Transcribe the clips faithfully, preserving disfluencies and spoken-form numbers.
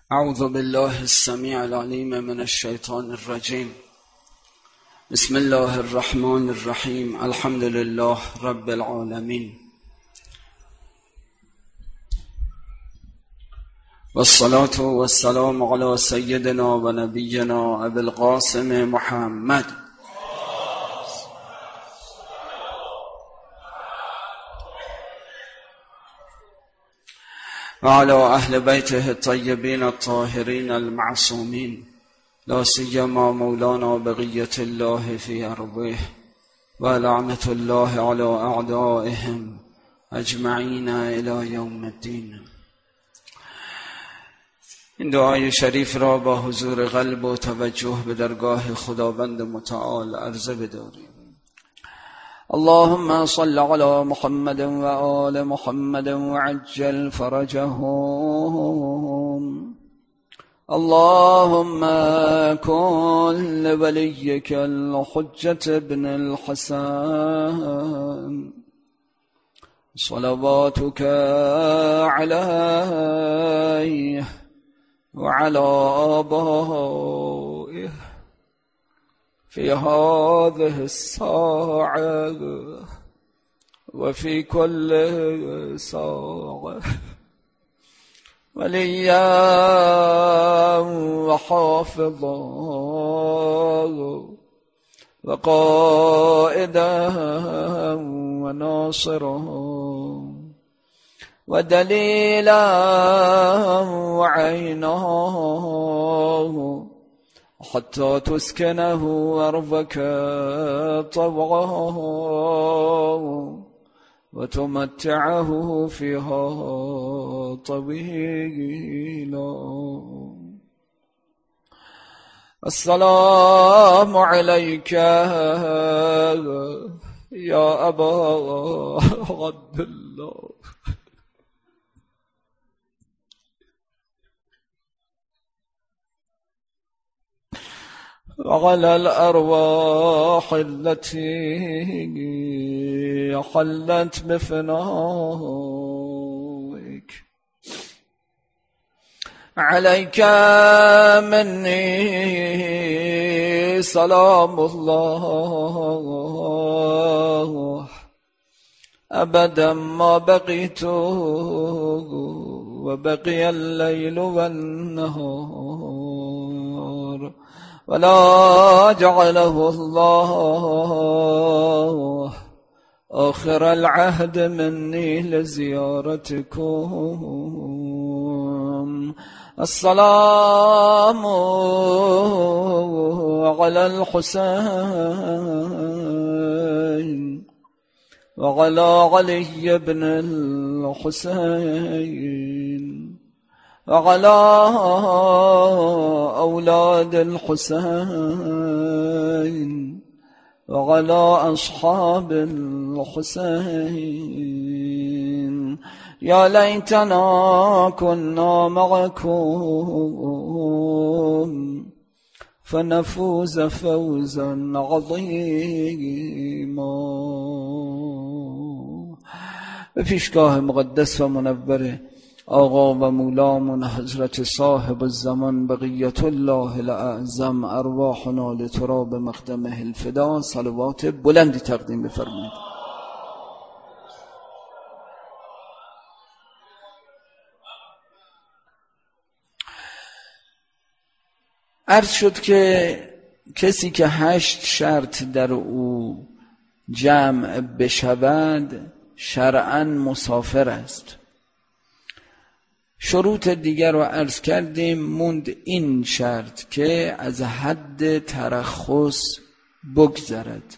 اعوذ بالله السمیع العلیم من الشیطان الرجیم. بسم الله الرحمن الرحیم. الحمد لله رب العالمین والصلاة والسلام علی سیدنا و نبینا ابی القاسم محمد وعلى أهل بيته الطيبين الطاهرين المعصومين لا سيما مولانا بقية الله في أرضه ولعنة الله على أعدائهم أجمعين إلى يوم الدين. این دعای شریف را با حضور قلب و توجه به درگاه خداوند متعال عرضه بداریم. اللهم صل على محمد و آل محمد وعجل فرجهم. اللهم كن لوليك الحجة ابن الحسن صلواتك عليه وعلى آبائه في هذه الساعة وفي كل ساعة وليا وحافظا وقائدا وناصرا ودليلا وعينا حتى تسكنه أرضك طوعا وتمتعه فيها طويلا. السلام عليك يا أبا عبد الله وعلى الأرواح التي حلت بفنائك. عليك مني سلام الله أبدا ما بقيت وبقي الليل والنهار ولا جعله الله آخر العهد مني لزيارتكم. السلام على الحسين وعلى علي بن الحسين وعلى أولاد الحسين وعلى أصحاب الحسين. يا ليتنا كنا معكم فنفوز فوزا عظيما. به پیشگاه مقدس و منور آقا و مولامون حضرت صاحب الزمان بقیت الله الاعظم ارواحنا لتراب مقدمه الفدا صلوات بلندی تقدیم بفرمایید. عرض شد که کسی که هشت شرط در او جمع بشود شرعاً مسافر است. شروط دیگر رو عرض کردیم، موند این شرط که از حد ترخص بگذرد.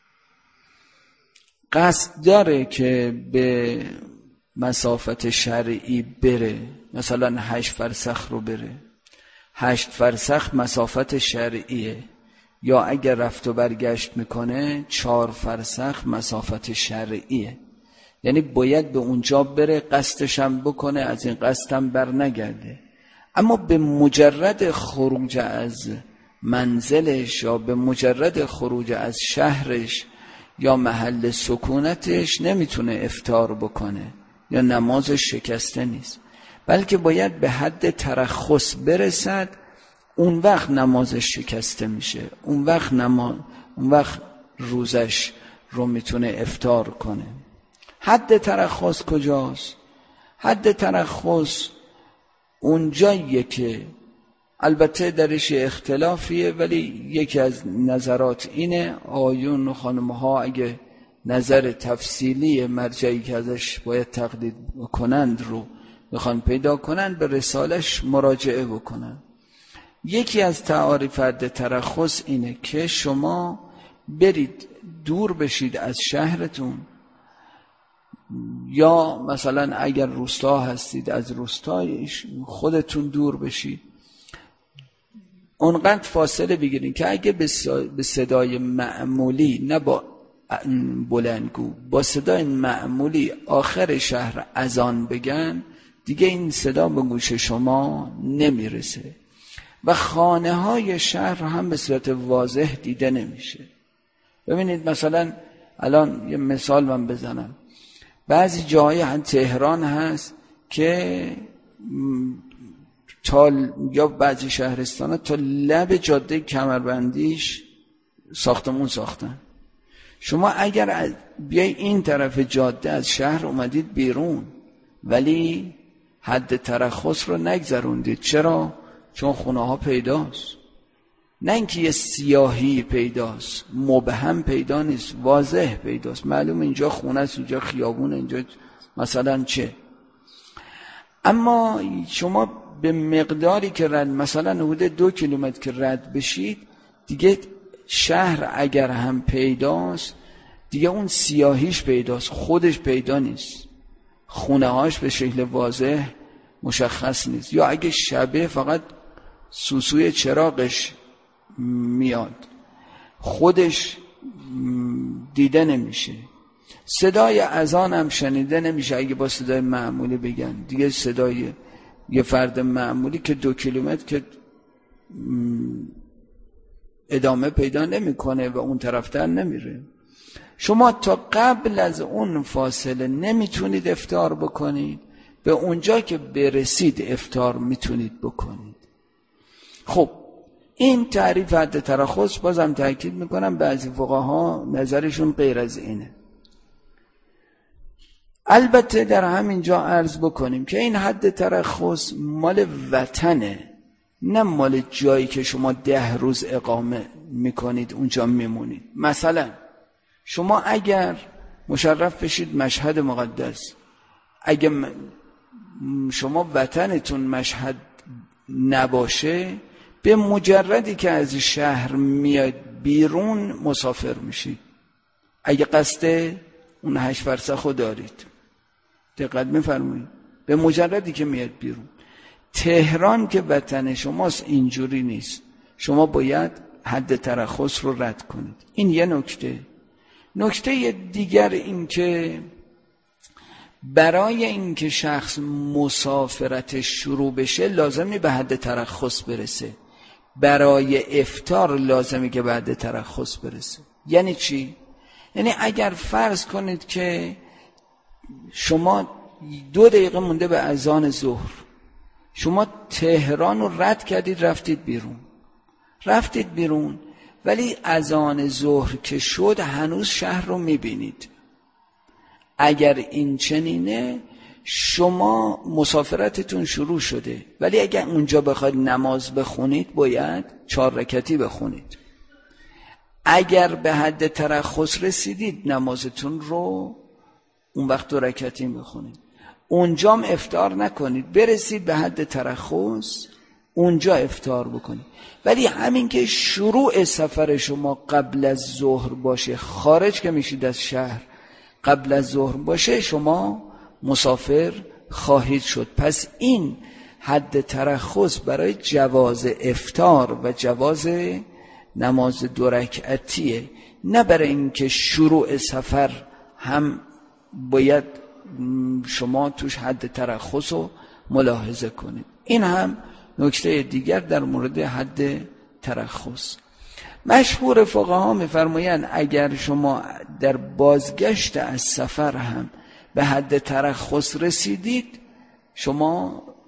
قصد داره که به مسافت شرعی بره، مثلا هشت فرسخ رو بره. هشت فرسخ مسافت شرعیه، یا اگر رفت و برگشت میکنه چهار فرسخ مسافت شرعیه. یعنی باید به اونجا بره، قصدش هم بکنه، از این قصد هم بر نگرده. اما به مجرد خروج از منزلش یا به مجرد خروج از شهرش یا محل سکونتش نمیتونه افطار بکنه یا نمازش شکسته نیست. بلکه باید به حد ترخص برسد. اون وقت نمازش شکسته میشه، اون وقت نماز اون وقت روزش رو میتونه افطار کنه. حد ترخص کجاست؟ حد ترخص اون جاییه که البته درش اختلافیه، ولی یکی از نظرات اینه، آیون و خانمها اگه نظر تفصیلی مرجعی که ازش باید تقلید کنند رو بخوان پیدا کنند به رسالش مراجعه بکنن. یکی از تعاریف حد ترخص اینه که شما برید دور بشید از شهرتون، یا مثلا اگر روستا هستید از روستای خودتون دور بشید، اونقدر فاصله بگیرید که اگه به صدای معمولی، نه با بلندگو، با صدای معمولی آخر شهر اذان بگن، دیگه این صدا به گوش شما نمیرسه و خانه های شهر هم به صورت واضح دیده نمیشه. ببینید مثلا الان یه مثال من بزنم، بعضی جاهای هم تهران هست که تا یا بعضی شهرستان ها تا لب جاده کمربندیش ساختمون ساختن. شما اگر بیای این طرف جاده از شهر اومدید بیرون ولی حد ترخص رو نگذروندید. چرا؟ چون خونه ها پیداست، نه اینکه یه سیاهی پیداست، مبهم پیدا نیست، واضح پیداست، معلوم اینجا خونه است، اینجا خیابون، اینجا مثلا چه. اما شما به مقداری که رد، مثلا حدود دو کیلومتر که رد بشید، دیگه شهر اگر هم پیداست دیگه اون سیاهیش پیداست، خودش پیدا نیست، خونه هاش به شکل واضح مشخص نیست، یا اگه شبه فقط سوسوی چراغش میاد، خودش دیده نمیشه. صدای اذان هم شنیده نمیشه اگه با صدای معمولی بگن. دیگه صدای یه فرد معمولی که دو کیلومتر که ادامه پیدا نمیکنه و اون طرفتر نمیره. شما تا قبل از اون فاصله نمیتونید افطار بکنید، به اونجا که برسید افطار میتونید بکنید. خب این تعریف حد ترخص، بازم تاکید میکنم بعضی فقها نظرشون غیر از اینه. البته در همین جا عرض بکنیم که این حد ترخص مال وطنه، نه مال جایی که شما ده روز اقامه میکنید اونجا میمونید. مثلا شما اگر مشرف بشید مشهد مقدس، اگه شما وطنتون مشهد نباشه، به مجردی که از شهر میاد بیرون مسافر میشید. اگه قصد اون هشت فرسخو دارید، دقت میفرمایید، به مجردی که میاد بیرون. تهران که وطن شماست اینجوری نیست، شما باید حد ترخص رو رد کنید. این یه نکته. نکته دیگر این که برای اینکه شخص مسافرتش شروع بشه لازمی به حد ترخص برسه. برای افطار لازمی که به حد ترخص برسه. یعنی چی؟ یعنی اگر فرض کنید که شما دو دقیقه مونده به اذان ظهر، شما تهران رو رد کردید رفتید بیرون رفتید بیرون ولی اذان ظهر که شد هنوز شهر رو میبینید. اگر این چنینه شما مسافرتتون شروع شده، ولی اگر اونجا بخواید نماز بخونید باید چهار رکعتی بخونید. اگر به حد ترخص رسیدید نمازتون رو اون وقت دو رکعتی بخونید. اونجام افطار نکنید، برسید به حد ترخص اونجا افطار بکنید. ولی همین که شروع سفر شما قبل از ظهر باشه، خارج که میشید از شهر قبل از ظهر باشه، شما مسافر خواهید شد. پس این حد ترخص برای جواز افطار و جواز نماز دو رکعتیه، نه برای اینکه شروع سفر هم باید شما توش حد ترخص رو ملاحظه کنید. این هم نکته دیگر در مورد حد ترخص. مشهور فقها می‌فرمایند اگر شما در بازگشت از سفر هم به حد ترخص رسیدید، شما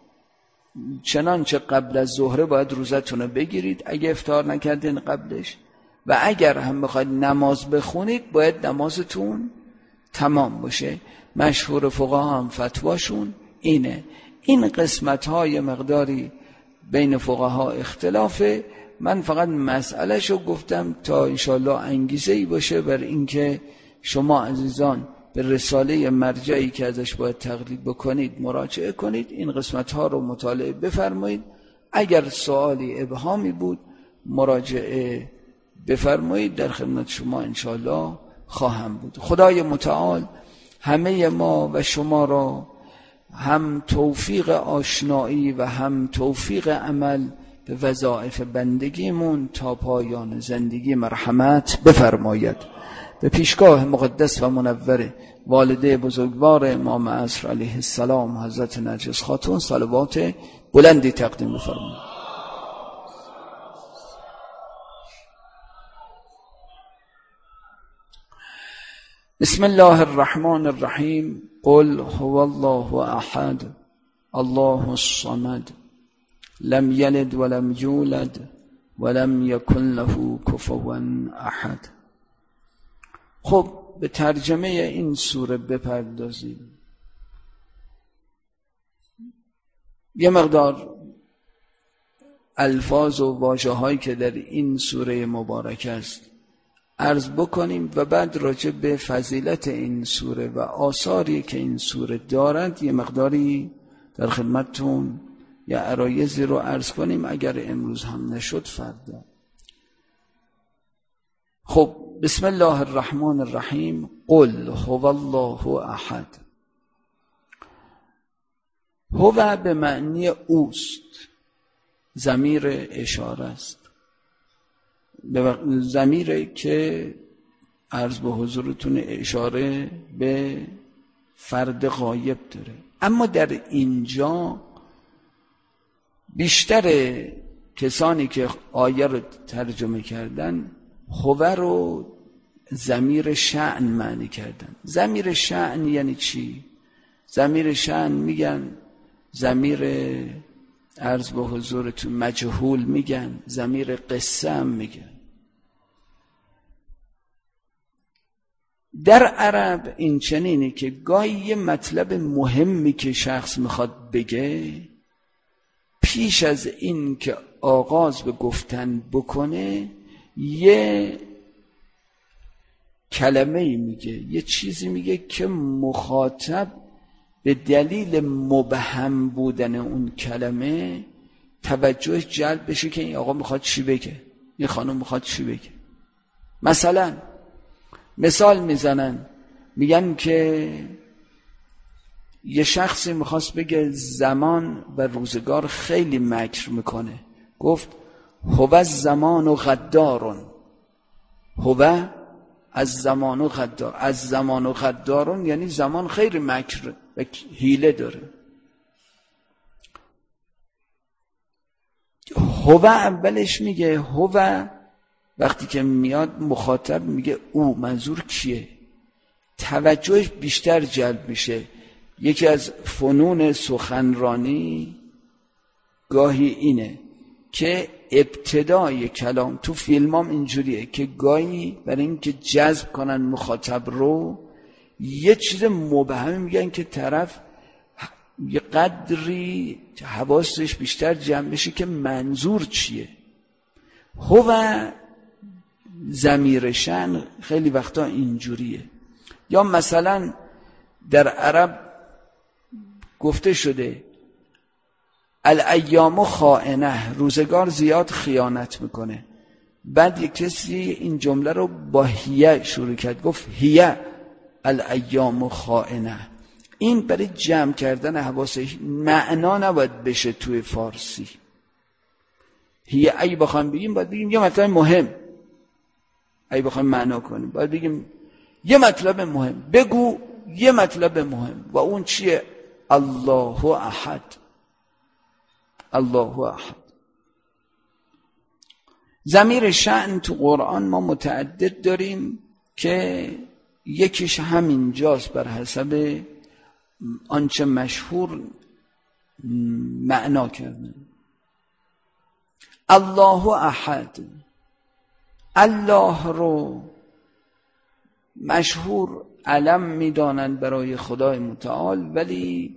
چنانچه قبل از ظهر باید روزتون رو بگیرید اگه افطار نکردین قبلش، و اگر هم بخواید نماز بخونید باید نمازتون تمام باشه. مشهور فقها هم فتواشون اینه. این قسمت های مقداری بین فقها اختلافه، من فقط مسئله شو گفتم تا انشالله انگیزه ای باشه بر اینکه شما عزیزان به رساله مرجعی که ازش باید تقلید بکنید مراجعه کنید، این قسمت ها رو مطالعه بفرمایید. اگر سوالی ابهامی بود مراجعه بفرمایید، در خدمت شما انشالله خواهم بود. خدای متعال همه ما و شما را هم توفیق آشنایی و هم توفیق عمل به وظایف بندگیمون تا پایان زندگی مرحمت بفرماید. به پیشگاه مقدس و منور والده بزرگوار امام عصر علیه السلام حضرت نرگس خاتون صلوات بلندی تقدیم بفرمایید. بسم الله الرحمن الرحیم. قل هو الله احد الله الصمد لم یلد ولم یولد ولم یکن له کفوا احد. خب به ترجمه این سوره بپردازیم. یه مقدار الفاظ و واژه هایی که در این سوره مبارک است عرض بکنیم و بعد راجع به فضیلت این سوره و آثاری که این سوره دارد یه مقداری در خدمتتون یا عرایضی رو عرض کنیم، اگر امروز هم نشد فردا. خب بسم الله الرحمن الرحیم. قل هو الله احد. هو به معنی اوست، ضمیر اشاره است، ضمیری که عرض به حضورتون اشاره به فرد غایب داره. اما در اینجا بیشتر کسانی که آیه رو ترجمه کردن هو رو ضمیر شأن معنی کردن. ضمیر شأن یعنی چی؟ ضمیر شأن میگن ضمیر عرض به حضورتون مجهول میگن، ضمیر قصه هم میگن. در عرب این چنینه که گاهی یه مطلب مهمی که شخص میخواد بگه پیش از این که آغاز به گفتن بکنه یه کلمه میگه، یه چیزی میگه که مخاطب به دلیل مبهم بودن اون کلمه توجه جلب بشه که این آقا میخواد چی بگه، این خانم میخواد چی بگه. مثلا مثال میزنن میگن که یه شخصی میخواست بگه زمان و روزگار خیلی مکر میکنه، گفت هو الزمان و غدارون. هو از زمان و غدار، از زمان و غدارون یعنی زمان خیلی مکر و حیله داره. هو اولش میگه هو، وقتی که میاد مخاطب میگه او، منظور کیه؟ توجهش بیشتر جلب میشه. یکی از فنون سخنرانی گاهی اینه که ابتدای کلام تو فیلمام اینجوریه که گاهی برای اینکه جذب کنن مخاطب رو یه چیز مبهم میگن که طرف یه قدری حواسش بیشتر جمع بشه که منظور چیه. هو ضمیر شأن خیلی وقتا اینجوریه. یا مثلا در عرب گفته شده الایام خائنه، روزگار زیاد خیانت میکنه. بعد یک کسی این جمله رو با هیه شروع کرد، گفت هیه الایام خائنه. این برای جمع کردن حواسش، معنا نباید بشه توی فارسی. هیه اگه بخوایم بگیم باید بگیم یه مطلب مهم، اگه بخوایم معنا کنیم باید بگیم یه مطلب مهم، بگو یه مطلب مهم. و اون چیه؟ الله احد. الله احد. ضمیر شأن تو قرآن ما متعدد داریم که یکیش همین جاست بر حسب آنچه مشهور معنا کردن. الله احد، الله رو مشهور علم میدانند برای خدای متعال، ولی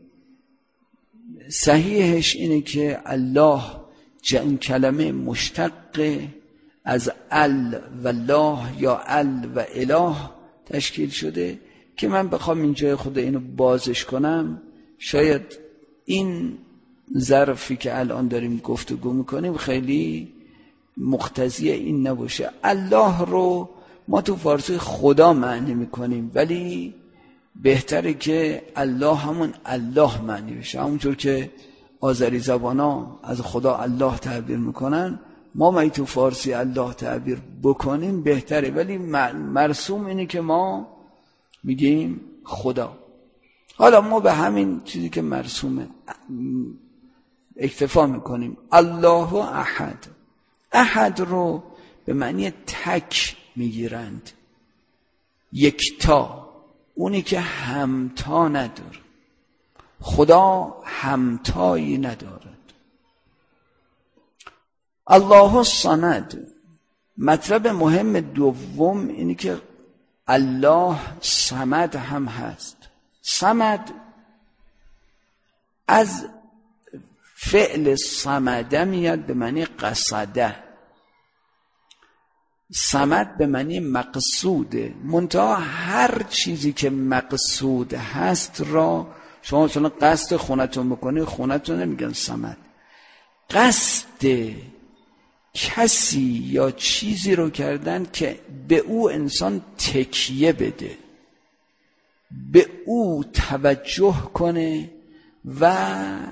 صحیحش اینه که الله این کلمه مشتق از ال و الله یا ال و اله تشکیل شده که من بخوام اینجای خود اینو بازش کنم شاید این ظرفی که الان داریم گفتگو میکنیم خیلی مقتضی این نباشه. الله رو ما تو فارسی خدا معنی میکنیم، ولی بهتره که الله همون الله معنی بشه. همونطور که آذری زبانا از خدا الله تعبیر میکنن، ما ما تو فارسی الله تعبیر بکنیم بهتره، ولی مرسوم اینه که ما میگیم خدا. حالا ما به همین چیزی که مرسومه اکتفا میکنیم. الله احد، احد رو به معنی تک میگیرند، یکتا، اونی که همتا نداره. خدا همتایی ندارد. الله الصمد، مطلب مهم دوم اینی که الله صمد هم هست. صمد از فعل صمده میاد به معنی قصده. صمد به معنی مقصوده، منتها هر چیزی که مقصود هست را شما مثلا قصد خونتون بکنی، خونتون نمیگن صمد. قصد کسی یا چیزی رو کردن که به او انسان تکیه بده، به او توجه کنه و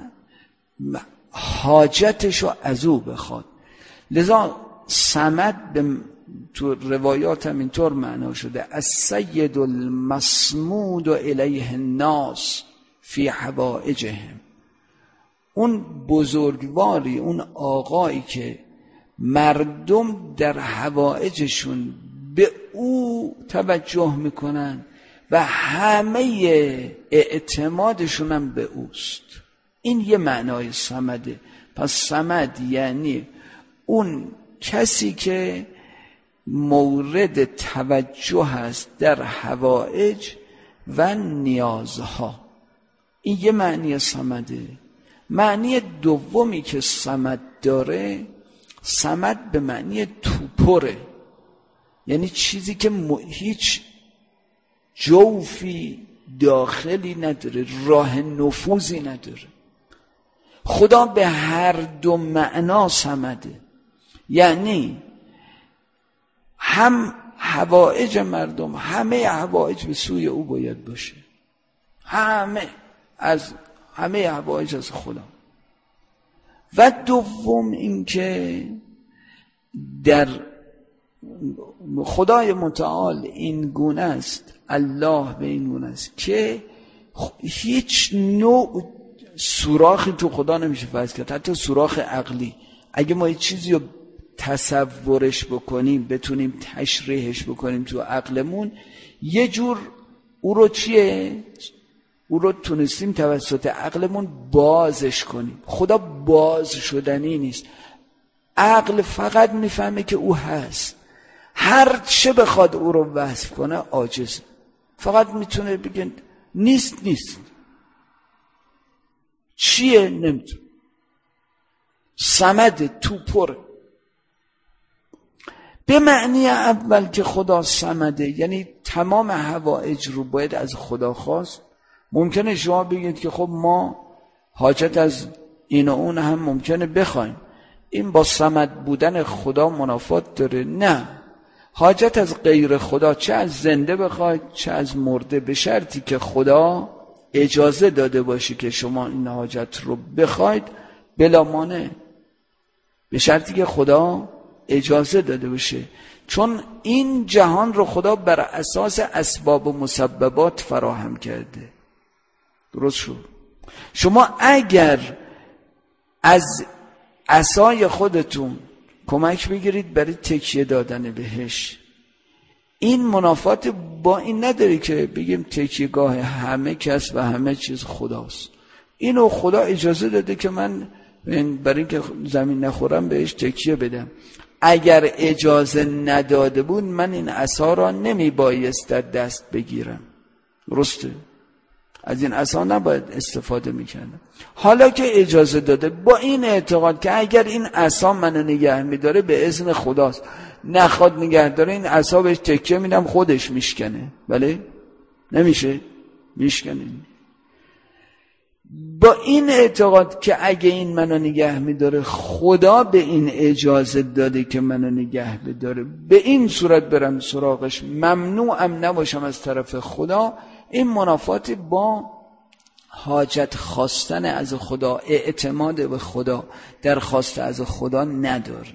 حاجتش رو از او بخواد. لذا صمد به تو روایات هم اینطور معنا شده: السید المصمود الیه الناس فی حوائجهم. اون بزرگواری، اون آقایی که مردم در حوائجشون به او توجه میکنن و همه اعتمادشون هم به اوست. این یه معنای صمده. پس صمد یعنی اون کسی که مورد توجه است در حوائج و نیازها. این یه معنی صمده. معنی دومی که صمد داره، صمد به معنی توپره، یعنی چیزی که هیچ جوفی داخلی نداره، راه نفوذی نداره. خدا به هر دو معنا صمده، یعنی هم حوائج مردم، همه حوائج به سوی او باید باشه، همه از همه حوائج از خدا. و دوم این که در خدای متعال این گونه است، الله به این گونه است که هیچ نوع سوراخی تو خدا نمیشه فرض کرد، حتی سوراخ عقلی. اگه ما یه چیزی رو تصورش بکنیم، بتونیم تشریحش بکنیم تو عقلمون، یه جور او رو چیه؟ او رو تونستیم توسط عقلمون بازش کنیم. خدا باز شدنی نیست. عقل فقط میفهمه که او هست، هر چه بخواد او رو وصف کنه عاجز. فقط میتونه بگن نیست نیست، چیه نمیتونه. صمد، توپر. به معنی اول که خدا صمده یعنی تمام حوائج رو باید از خدا خواست. ممکنه شما بگید که خب ما حاجت از این و اون هم ممکنه بخوایم، این با صمد بودن خدا منافات داره؟ نه، حاجت از غیر خدا، چه از زنده بخواید چه از مرده، به شرطی که خدا اجازه داده باشه که شما این حاجت رو بخواید بلا مانع، به شرطی که خدا اجازه داده باشه. چون این جهان رو خدا بر اساس اسباب و مسببات فراهم کرده. درست شد؟ شما اگر از عصای خودتون کمک بگیرید برای تکیه دادن بهش، این منافات با این نداره که بگیم تکیهگاه همه کس و همه چیز خداست. اینو خدا اجازه داده که من برای اینکه زمین نخورم بهش تکیه بدم. اگر اجازه نداده بود من این عصا را نمی بایست در دست بگیرم. درسته؟ از این عصا نباید استفاده میکردم. حالا که اجازه داده، با این اعتقاد که اگر این عصا منو نگه میداره به اذن خداست، نخواد نگه داره این عصا بهش تکیه میدم خودش میشکنه. بله؟ نمیشه؟ میشکنه. با این اعتقاد که اگه این منو نگه میداره خدا به این اجازه داده که منو نگه بداره، به این صورت برم سراغش، ممنوعم نباشم از طرف خدا، این منافاتی با حاجت خواستن از خدا، اعتماد به خدا، درخواست از خدا نداره.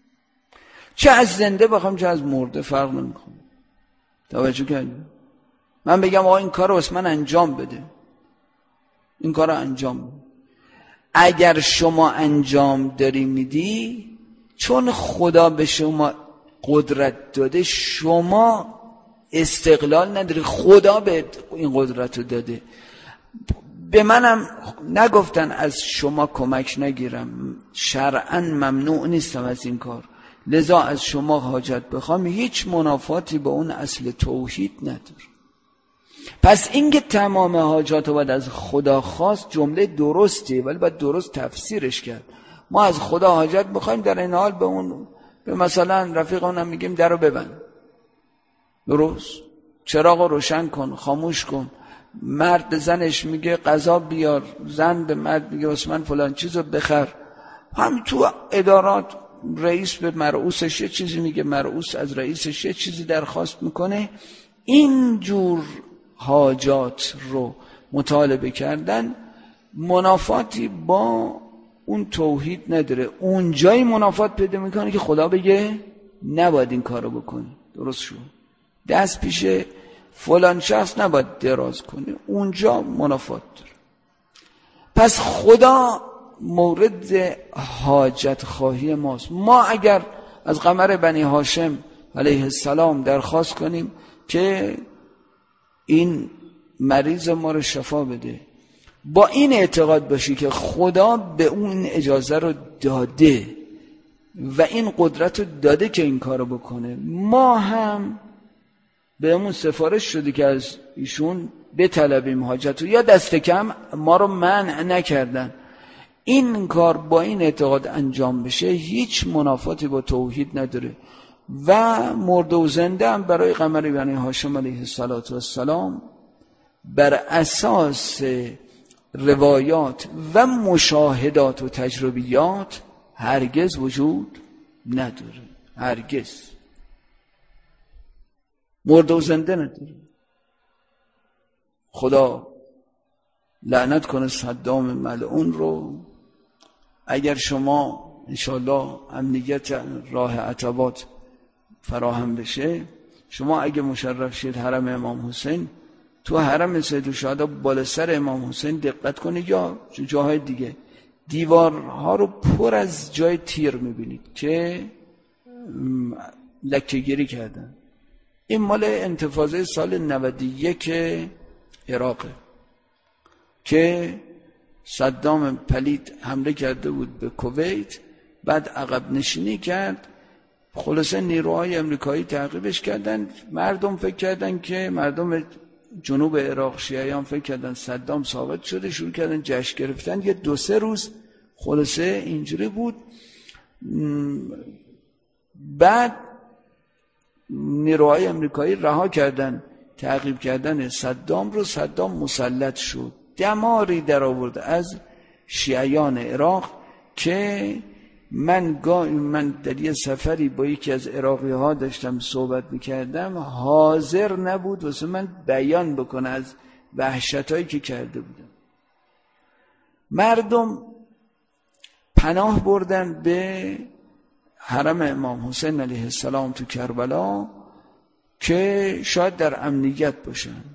چه از زنده بخوام چه از مرده فرق نمیکنه. توجه کردید؟ من بگم آقا این کار رو واسه من انجام بده، این کار رو انجام بده. اگر شما انجام داری میدی، چون خدا به شما قدرت داده، شما استقلال نداری، خدا به این قدرت رو داده. به منم نگفتن از شما کمک نگیرم، شرعاً ممنوع نیستم از این کار، لذا از شما حاجت بخوام، هیچ منافاتی با اون اصل توحید نداره. پس اینکه تمام حاجات رو باید از خدا خواست جمله درسته، ولی باید درست تفسیرش کرد. ما از خدا حاجت بخوایم، در این حال به اون به مثلا رفیقانم میگیم درو ببند، درست، چراغ رو روشن کن، خاموش کن. مرد به زنش میگه غذا بیار، زن به مرد میگه واسه من فلان چیزو بخر. هم تو ادارات رئیس به مرئوسش یه چیزی میگه، مرئوس از رئیسش یه چیزی درخواست میکنه. این جور حاجات رو مطالبه کردن منافاتی با اون توحید نداره. اونجای منافات پیدا میکنه که خدا بگه نباید این کارو بکنی. درست شد؟ دست پیش فلان شخص نباید دراز کنی، اونجا منافات داره. پس خدا مورد حاجت خواهی ماست. ما اگر از قمر بنی هاشم علیه السلام درخواست کنیم که این مریض ما رو شفا بده، با این اعتقاد باشی که خدا به اون اجازه رو داده و این قدرت رو داده که این کار رو بکنه، ما هم به همون سفارش شده که از ایشون بطلبیم حاجت رو، یا دست کم ما رو منع نکردن. این کار با این اعتقاد انجام بشه هیچ منافاتی با توحید نداره. و مرده و زنده هم برای قمر بنی هاشم علیه السلام بر اساس روایات و مشاهدات و تجربیات هرگز وجود نداره. هرگز مرده و زنده نداره. خدا لعنت کنه صدام ملعون رو. اگر شما انشالله امنیت راه عتبات فراهم بشه، شما اگه مشرف شید حرم امام حسین، تو حرم سید الشهدا بالا سر امام حسین دقت کنید یا جاهای دیگه، دیوارها رو پر از جای تیر میبینید که لکه‌گیری کردن. این مال انتفاضه سال نود و یک عراقه که صدام پلید حمله کرده بود به کویت، بعد عقب نشینی کرد، خلاصه نیروهای امریکایی تعقیبش کردن. مردم فکر کردن که مردم جنوب عراق شیعیان فکر کردن صدام ثابت شده، شروع کردن جشن گرفتن. یه دو سه روز خلاصه اینجوری بود. بعد نیروهای امریکایی رها کردن تعقیب کردن صدام رو. صدام مسلط شد، دماری در آورد از شیعیان عراق که من من در یه سفری با یکی از عراقی ها داشتم صحبت میکردم، حاضر نبود واسه من بیان بکنه از وحشتایی که کرده بودم. مردم پناه بردن به حرم امام حسین علیه السلام تو کربلا که شاید در امنیت باشن.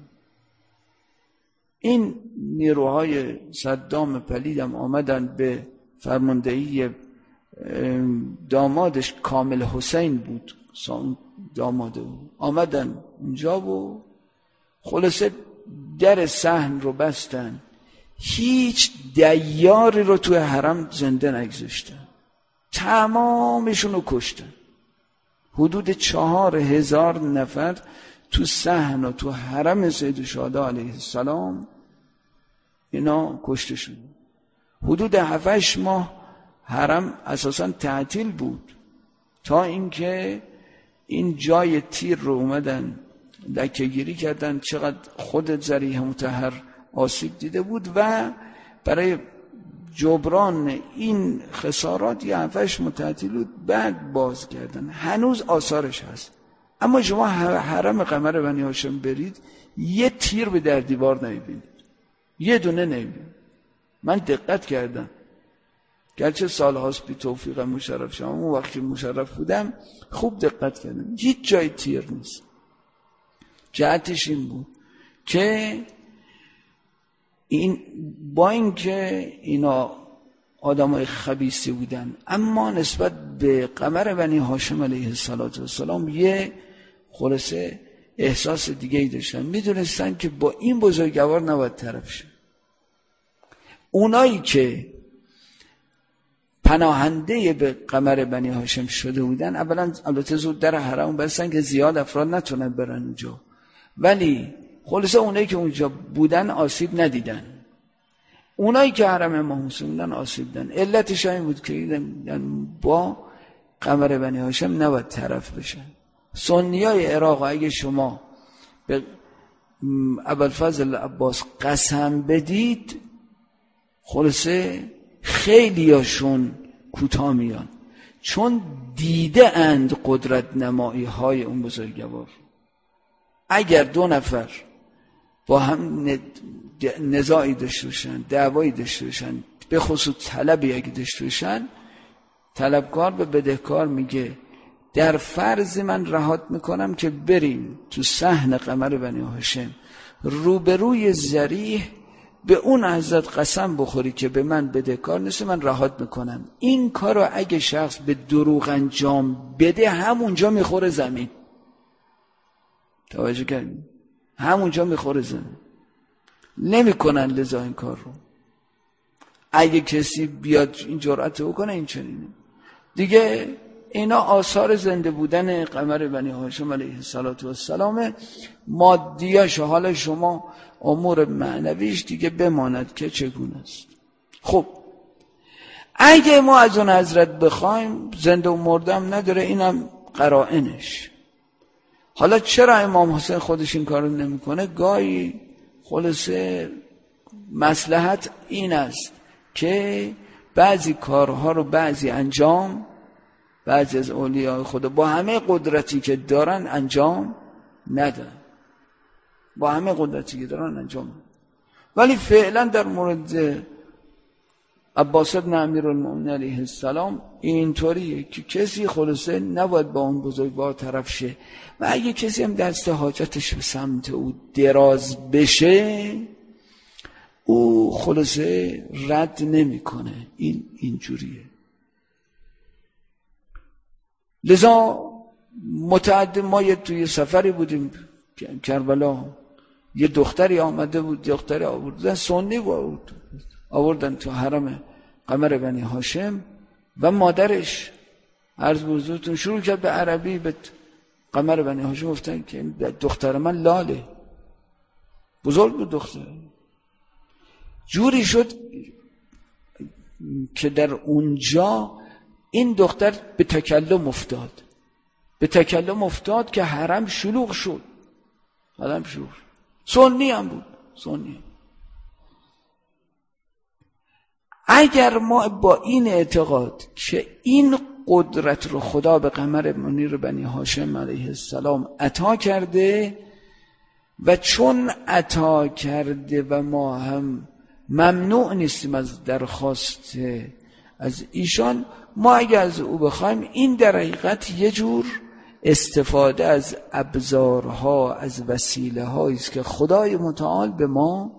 این نیروهای صدام پلیدم آمدن به فرماندهی دامادش کامل حسین بود، داماده بود، آمدن اونجا و خلاصه در صحن رو بستن. هیچ دیاری رو توی حرم زنده نگذاشتن، تمامشون رو کشتن. حدود چهار هزار نفر تو صحن و تو حرم سید الشهدا علیه السلام اینا کشته شد. حدود هفتش ماه حرم اساساً تعطیل بود تا اینکه این جای تیر رو اومدن لکه گیری کردن، چقدر خود ذریح مطهر آسیب دیده بود و برای جبران این خسارات یه هفتش ماه تعطیل بود، بعد باز کردن. هنوز آثارش هست. اما شما حرم قمر بنی هاشم برید یه تیر به در دیوار نمیبینید، یه دونه نمیبینید. من دقت کردم، گرچه سال هاست بی توفیق مشرف شما، اون وقتی مشرف بودم خوب دقت کردم، هیچ جای تیر نیست. جهتش این بود که این با اینکه اینا آدمای خبیثی بودن، اما نسبت به قمر بنی هاشم علیه السلام یه خلاصه احساس دیگه ای داشتن. میدونستن که با این بزرگوار نباید طرف شد. اونایی که پناهنده به قمر بنی هاشم شده بودن، اولا البته زود در حرم بستن که زیاد افراد نتونن برن اونجا، ولی خلاصه اونایی که اونجا بودن آسیب ندیدن. اونایی که حرم امام حسین بودن آسیب دیدن. علتش این بود که با قمر بنی هاشم نباید طرف بشن. سنیای عراق اگه شما به ابوالفضل عباس قسم بدید، خلاصه خیلیاشون کوتاه میان، چون دیده اند قدرت نمایی های اون بزرگوار. اگر دو نفر با هم نزاعی داشته باشن، دعوایی داشته باشن، به خصوص طلبی اگه داشته باشن، طلبکار به بدهکار میگه در فرض من رهات میکنم که بریم تو صحن قمر بنی هاشم روبروی ذریح به اون حضرت قسم بخوری که به من بدهکار نیست، من رهات میکنم. این کار رو اگه شخص به دروغ انجام بده همونجا میخوره زمین. توجه کردید؟ همونجا میخوره زمین. نمیکنن لذا این کار رو. اگه کسی بیاد این جرأت بکنه این چنینه دیگه. اینا آثار زنده بودن قمر بنی هاشم علیه السلام. مادیاش حالا شما امور معنویش دیگه بماند که چگونه است. خب اگه ما از اون حضرت بخوایم، زنده و مردم نداره، اینم قرائنش. حالا چرا امام حسین خودش این کارو نمیکنه؟ گاهی خلاصه مصلحت این است که بعضی کارها رو بعضی انجام، بعضی از اولیاء خدا با همه قدرتی که دارن انجام ندن، با همه قدرتی که دارن انجام ندن. ولی فعلا در مورد عباس بن امیرالمؤمنین علیه السلام اینطوریه که کسی خلاصه نباید با اون بزرگوار طرف شه و اگه کسی هم دست حاجتش به سمت او دراز بشه او خلاصه رد نمیکنه. این اینجوریه. لذا متعدد ما یه توی سفری بودیم کربلا، یه دختری آمده بود، دختری آوردن سنی بود، آوردن تو حرم قمر بنی هاشم و مادرش عرض بزرگتون شروع کرد به عربی به قمر بنی هاشم گفتن که دختر من لاله، بزرگ بود دختر. جوری شد که در اونجا این دختر به تکلم افتاد، به تکلم افتاد که حرم شلوغ شد. حرم شلوغ شد. سنی هم بود، سنی. اگر ما با این اعتقاد که این قدرت رو خدا به قمر منیر بنی هاشم علیه السلام عطا کرده و چون عطا کرده و ما هم ممنوع نیستیم از درخواست از ایشان، ما اگر از او بخوایم، این در حقیقت یه جور استفاده از ابزارها، از وسیله هایی است که خدای متعال به ما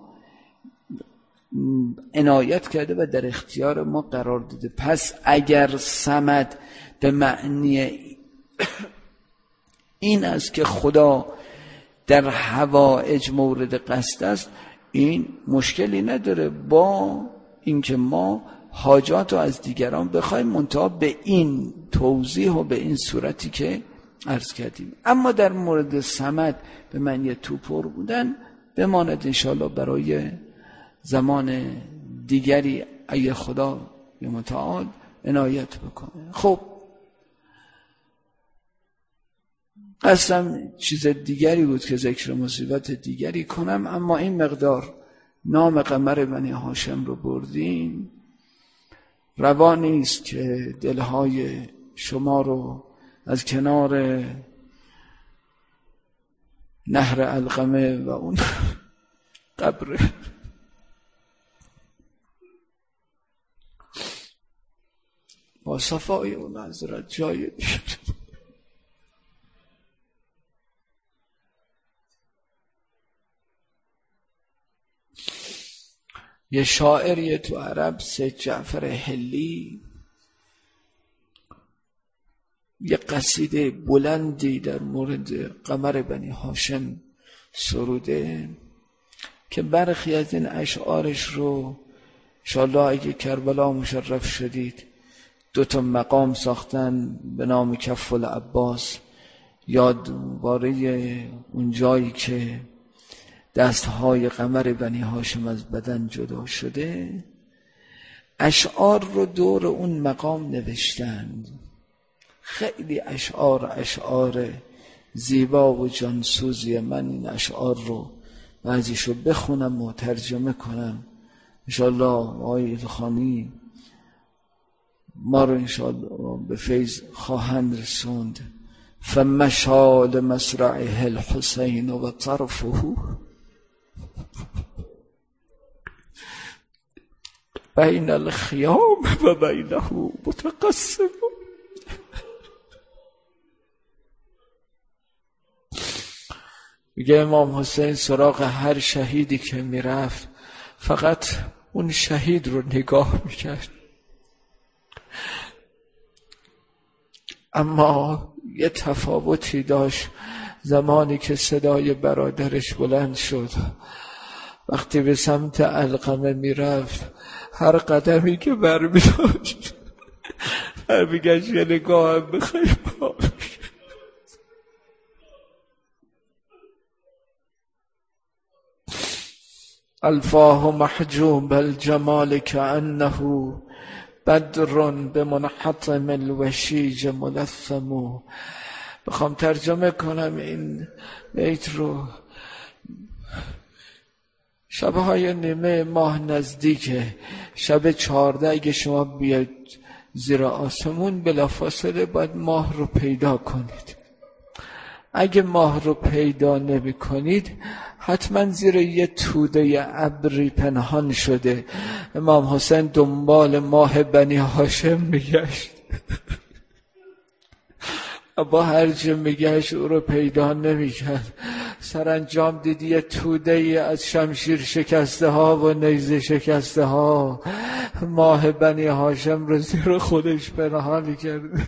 عنایت کرده و در اختیار ما قرار داده. پس اگر صمد به معنی این است که خدا در حوائج مورد قصد است، این مشکلی نداره با اینکه ما حاجات رو از دیگران بخوایم، منتها به این توضیح و به این صورتی که عرض کردیم. اما در مورد صمد به معنی تو پر بودن بماند انشاءالله برای زمان دیگری اگه خدا متعال عنایت بکنه. خب قصدم چیز دیگری بود که ذکر مصیبت دیگری کنم، اما این مقدار نام قمر بنی هاشم رو بردیم، روا نیست که دلهای شما رو از کنار نهر علقمه و اون قبر با صفای اون حضرت جای یه شاعریه تو عرب، سید جعفر حلی، یه قصیده بلندی در مورد قمر بنی هاشم سروده که برخی از این اشعارش رو انشاءالله اگه کربلا مشرف شدید دو تا مقام ساختن به نام کف العباس، یادواره اون جایی که دستهای قمر بنی هاشم از بدن جدا شده، اشعار رو دور اون مقام نوشتند. خیلی اشعار اشعار زیبا و جانسوزی. من این اشعار رو بعضیشو بخونم و ترجمه کنم انشاءالله. آقای ایلخانی ما رو انشاءالله به فیض خواهند رسوند. فمشال مسرعه الحسین و طرفه بین الخیام و بینه متقسم. میگه امام حسین سراغ هر شهیدی که میرفت فقط اون شهید رو نگاه میکرد، اما یه تفاوتی داشت زمانی که صدای برادرش بلند شد. وقتی به سمت علقمه میرفت هر قدمی که بر میداشت بر میگشت یه نگاه هم بخواهی الفاه محجوب الجمال كأنه بدر بمنحطم الوشیج ملثم. بخوام ترجمه کنم این بیت رو، شبهای نیمه ماه نزدیکه، شب چهارده اگه شما بیاید زیر آسمون بلافاصله باید ماه رو پیدا کنید. اگه ماه رو پیدا نمی کنید حتما زیر یه توده ابری پنهان شده. امام حسین دنبال ماه بنی هاشم میگشت با هر جا میگشت او رو پیدا نمیکرد. سرانجام دیدی یه توده ای از شمشیر شکسته ها و نیزه شکسته ها ماه بنی هاشم رو زیر خودش پنهان کرده.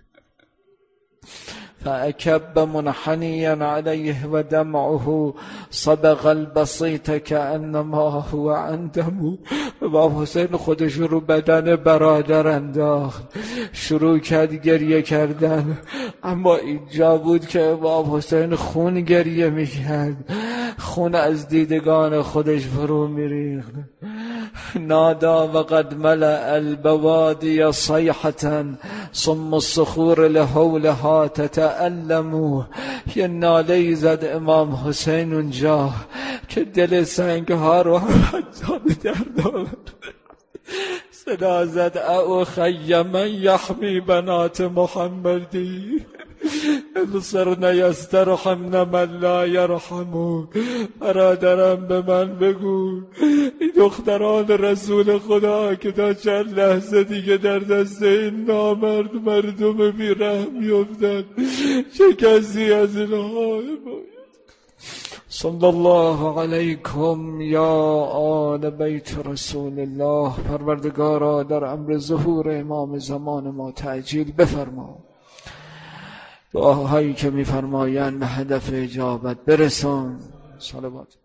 فأكب منحنيا عليه ودمعه صبغ البسيط كأنما هو عندم. امام حسین خودش رو بدن برادر انداخت، شروع کرد گریه کردن، اما اینجا بود که امام حسین خون گریه میکرد، خون از دیدگان خودش فرو میریخت. نادا وقد ملأ البوادي صيحة صم الصخور لحولها تتألم. یه ناله زد امام حسین اونجا که دل سنگ ها رو حتی به درد آورد. صدا زد او خی من یحمی بنات محمدی بصرن یسترحمن من لا یرحمو. برادرم به من بگو این دختران رسول خدا که تا چند لحظه دیگه در دست این نامرد مردم بیرحم یفتن، چه کسی از اینها باید. صلی الله علیکم یا آل بیت رسول الله. پروردگارا در امر ظهور امام زمان ما تعجیل بفرما، دعاهایی که می‌فرمایند به هدف اجابت برسان. صلوات